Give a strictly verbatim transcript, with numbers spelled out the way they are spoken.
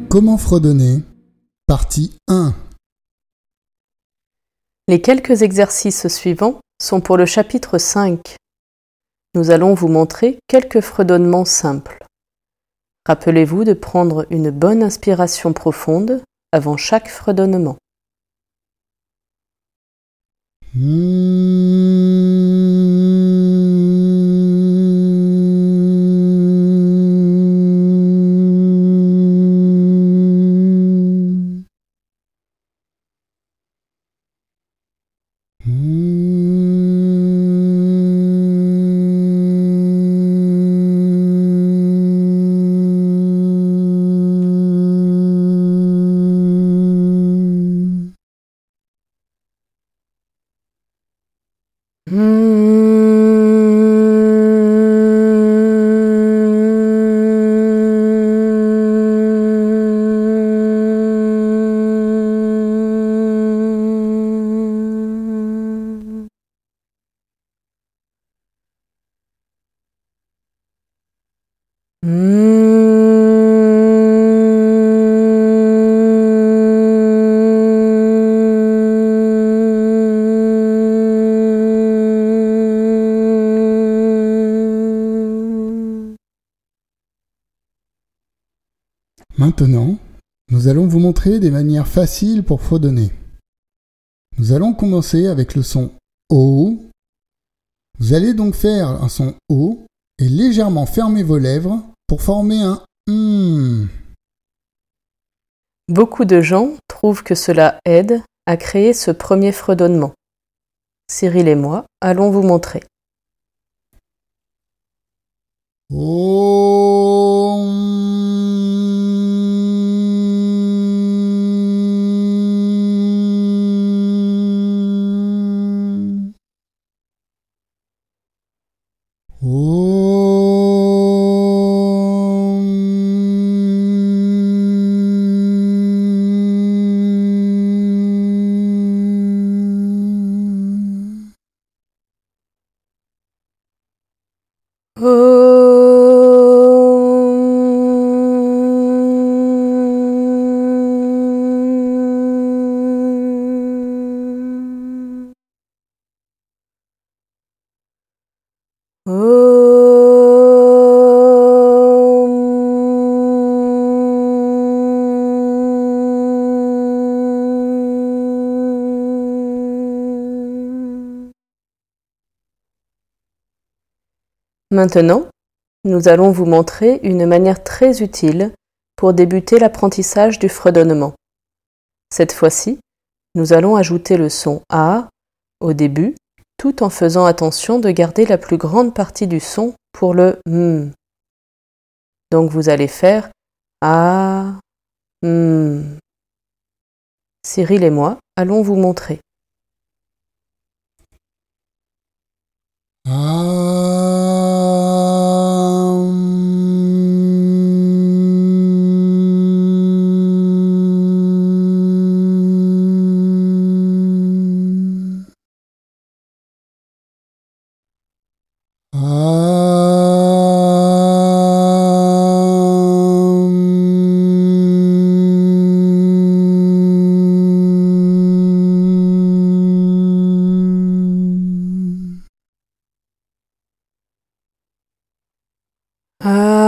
Comment fredonner? Partie un. Les quelques exercices suivants sont pour le chapitre cinq. Nous allons vous montrer quelques fredonnements simples. Rappelez-vous de prendre une bonne inspiration profonde avant chaque fredonnement. Maintenant, nous allons vous montrer des manières faciles pour fredonner. Nous allons commencer avec le son O. Vous allez donc faire un son O et légèrement fermer vos lèvres pour former un M. Beaucoup de gens trouvent que cela aide à créer ce premier fredonnement. Cyril et moi allons vous montrer. Maintenant, nous allons vous montrer une manière très utile pour débuter l'apprentissage du fredonnement. Cette fois-ci, nous allons ajouter le son A au début, tout en faisant attention de garder la plus grande partie du son pour le M. Donc vous allez faire A, M. Cyril et moi allons vous montrer. Ah.